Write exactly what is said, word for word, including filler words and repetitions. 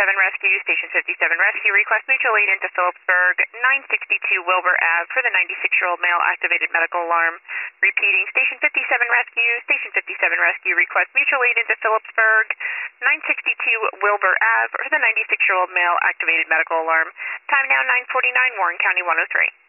fifty-seven Rescue, Station fifty-seven Rescue, request mutual aid into Phillipsburg, nine sixty-two Wilbur Ave for the ninety-six-year-old male activated medical alarm. Repeating, Station fifty-seven Rescue, Station fifty-seven Rescue, request mutual aid into Phillipsburg, nine sixty-two Wilbur Ave for the ninety-six-year-old male activated medical alarm. Time now nine forty-nine, Warren County one oh three.